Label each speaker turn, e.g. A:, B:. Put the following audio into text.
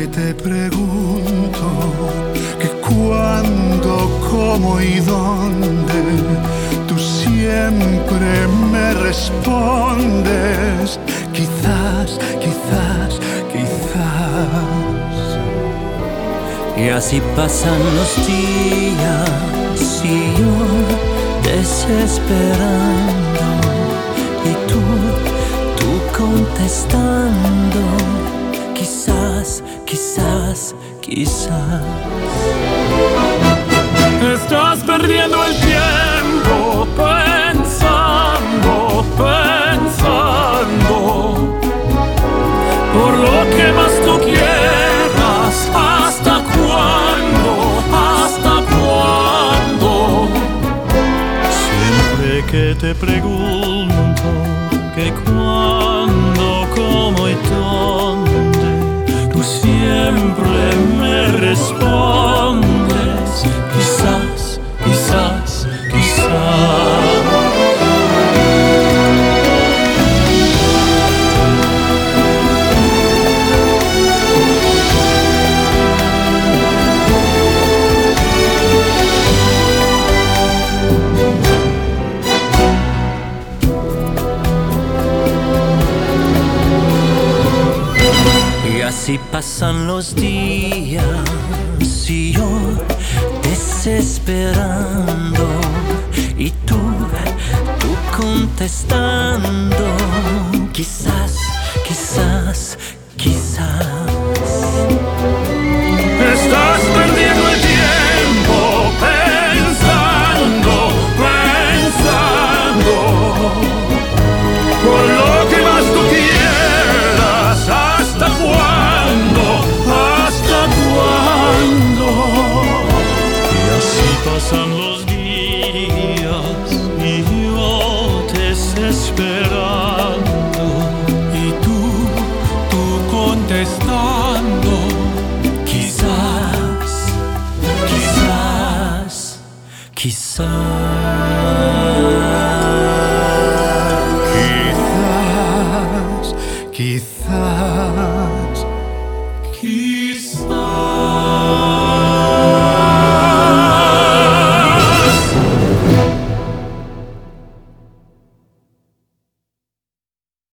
A: te pregunto que cuándo, cómo y dónde, tú siempre me respondes quizás, quizás, quizás.
B: Y así pasan los días y yo desesperando y tú contestando quizás, quizás, quizás.
C: Estás perdiendo el tiempo pensando, pensando por lo que más tú quieras. ¿Hasta cuándo? ¿Hasta cuándo? Siempre que te pregunto que cuándo, cómo y dónde, tú siempre me respondes quizás, quizás, quizás.
B: Así pasan los días y yo desesperando y tú contestando quizás, quizás, quizás.
C: Estás perdiendo el tiempo pensando, pensando por lo que más tú quieras. ¿Hasta cuándo? ¿Hasta cuándo? Y así pasan los días y yo desesperando y tú contestando quizás, quizás,
A: Quizás, quizás.